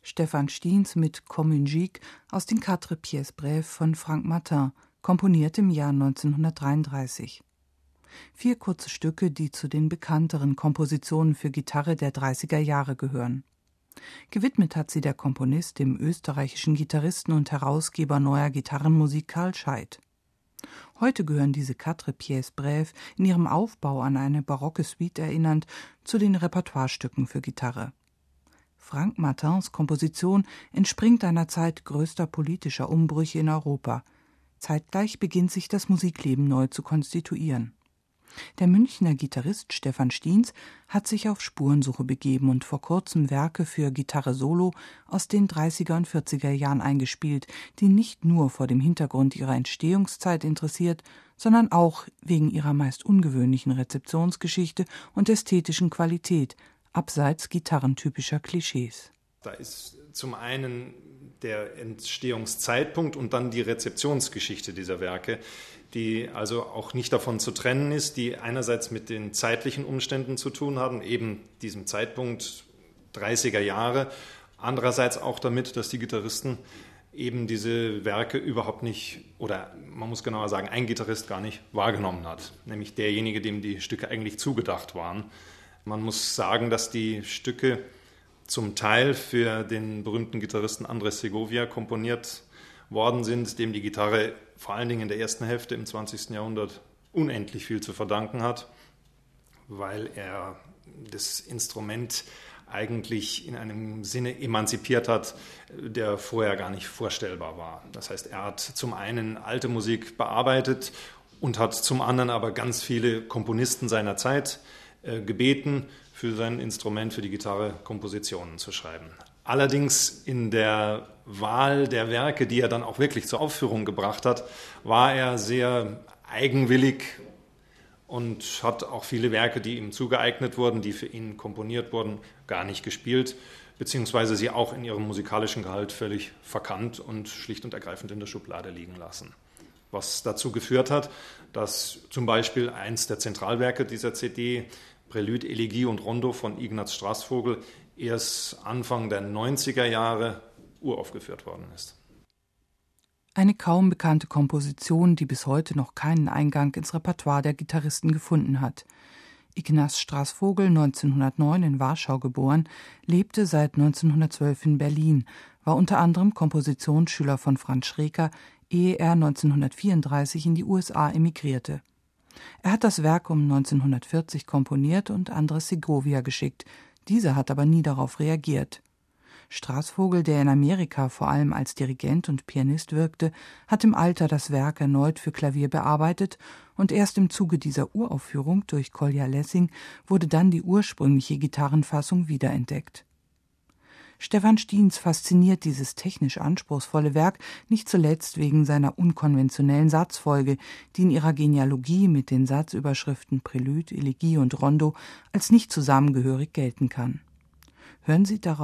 Stephan Stiens mit Comme Musique aus den Quatre Pièces Brèves von Frank Martin, komponiert im Jahr 1933. 4 kurze Stücke, die zu den bekannteren Kompositionen für Gitarre der 30er Jahre gehören. Gewidmet hat sie der Komponist dem österreichischen Gitarristen und Herausgeber neuer Gitarrenmusik Karl Scheidt. Heute gehören diese Quatre Pièces Brèves, in ihrem Aufbau an eine barocke Suite erinnernd, zu den Repertoirestücken für Gitarre. Frank Martins Komposition entspringt einer Zeit größter politischer Umbrüche in Europa. Zeitgleich beginnt sich das Musikleben neu zu konstituieren. Der Münchner Gitarrist Stephan Stiens hat sich auf Spurensuche begeben und vor kurzem Werke für Gitarre Solo aus den 30er und 40er Jahren eingespielt, die nicht nur vor dem Hintergrund ihrer Entstehungszeit interessiert, sondern auch wegen ihrer meist ungewöhnlichen Rezeptionsgeschichte und ästhetischen Qualität, abseits gitarrentypischer Klischees. Da ist zum einen der Entstehungszeitpunkt und dann die Rezeptionsgeschichte dieser Werke, die also auch nicht davon zu trennen ist, die einerseits mit den zeitlichen Umständen zu tun haben, eben diesem Zeitpunkt 30er Jahre, andererseits auch damit, dass die Gitarristen eben diese Werke überhaupt nicht, oder man muss genauer sagen, ein Gitarrist gar nicht wahrgenommen hat, nämlich derjenige, dem die Stücke eigentlich zugedacht waren. Man muss sagen, dass die Stücke zum Teil für den berühmten Gitarristen Andrés Segovia komponiert worden sind, dem die Gitarre vor allen Dingen in der ersten Hälfte im 20. Jahrhundert unendlich viel zu verdanken hat, weil er das Instrument eigentlich in einem Sinne emanzipiert hat, der vorher gar nicht vorstellbar war. Das heißt, er hat zum einen alte Musik bearbeitet und hat zum anderen aber ganz viele Komponisten seiner Zeit gebeten, für sein Instrument, für die Gitarre, Kompositionen zu schreiben. Allerdings in der Wahl der Werke, die er dann auch wirklich zur Aufführung gebracht hat, war er sehr eigenwillig und hat auch viele Werke, die ihm zugeeignet wurden, die für ihn komponiert wurden, gar nicht gespielt, beziehungsweise sie auch in ihrem musikalischen Gehalt völlig verkannt und schlicht und ergreifend in der Schublade liegen lassen. Was dazu geführt hat, dass zum Beispiel eins der Zentralwerke dieser CD, Prälude, Elegie und Rondo von Ignaz Straßvogel, erst Anfang der 90er Jahre uraufgeführt worden ist. Eine kaum bekannte Komposition, die bis heute noch keinen Eingang ins Repertoire der Gitarristen gefunden hat. Ignaz Straßvogel, 1909 in Warschau geboren, lebte seit 1912 in Berlin, war unter anderem Kompositionsschüler von Franz Schreker, ehe er 1934 in die USA emigrierte. Er hat das Werk um 1940 komponiert und Andrés Segovia geschickt. Dieser hat aber nie darauf reagiert. Straßvogel, der in Amerika vor allem als Dirigent und Pianist wirkte, hat im Alter das Werk erneut für Klavier bearbeitet und erst im Zuge dieser Uraufführung durch Kolja Lessing wurde dann die ursprüngliche Gitarrenfassung wiederentdeckt. Stephan Stiens fasziniert dieses technisch anspruchsvolle Werk nicht zuletzt wegen seiner unkonventionellen Satzfolge, die in ihrer Genealogie mit den Satzüberschriften Prälude, Elegie und Rondo als nicht zusammengehörig gelten kann. Hören Sie darauf